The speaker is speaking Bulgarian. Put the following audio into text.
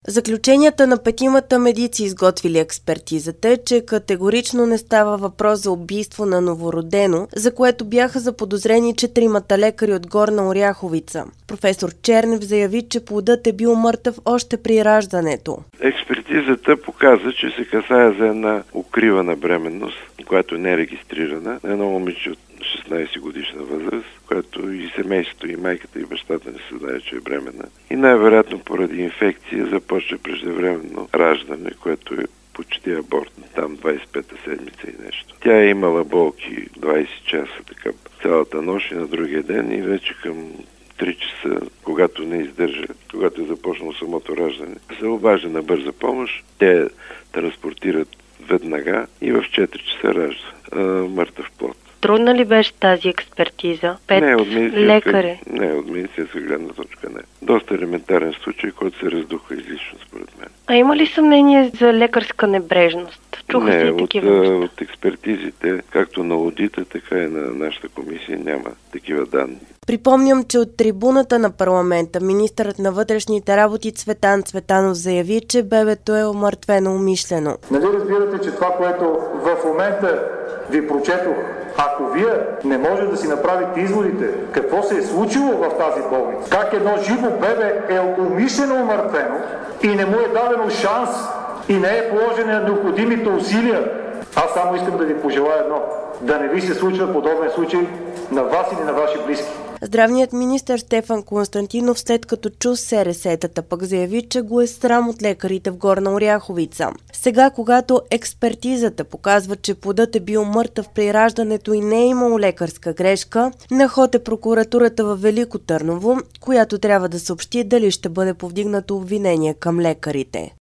Заключенията на петимата медици, изготвили експертизата, е, че категорично не става въпрос за убийство на новородено, за което бяха заподозрени 4 лекари от Горна Оряховица. Професор Чернев заяви, че плодът е бил мъртъв още при раждането. Експертизата показа, че се касае за една укривана бременност, която не е регистрирана, едно момиче от 16 годишна възраст, което и семейството, и майката, и бащата не се знае, че е бременна. И най-вероятно поради инфекция започва преждевременно раждане, което е почти аборт, там 25-та седмица и нещо. Тя е имала болки 20 часа, така цялата нощ и на другия ден, и вече към 3 часа, когато не издържа, когато е започнало самото раждане, се обажда на бърза помощ, те транспортират веднага и в 4 часа ражда мъртъв плод. Трудна ли беше тази експертиза? Лекари? Не, от медицинска гледна точка не. Доста елементарен случай, който се раздуха излишно според мен. А има ли съмнение за лекарска небрежност? Чуха се и такива неща? От експертизите, както на аудита, така и на нашата комисия няма такива данни. Припомням, че от трибуната на парламента министърът на вътрешните работи Цветан Цветанов заяви, че бебето е умъртвено умишлено. Нали разбирате, че това, което в момента ви прочетох, ако вие не може да си направите изводите какво се е случило в тази болница, как едно живо бебе е умишлено умъртвено и не му е дадено шанс и не е положено необходимите усилия, аз само искам да ви пожелая едно: да не ви се случва подобен случай на вас или на ваши близки. Здравният министър Стефан Константинов, след като чу СРС-тата, пък заяви, че го е срам от лекарите в Горна Оряховица. Сега, когато експертизата показва, че плодът е бил мъртъв при раждането и не е имало лекарска грешка, на ход е прокуратурата във Велико Търново, която трябва да съобщи дали ще бъде повдигнато обвинение към лекарите.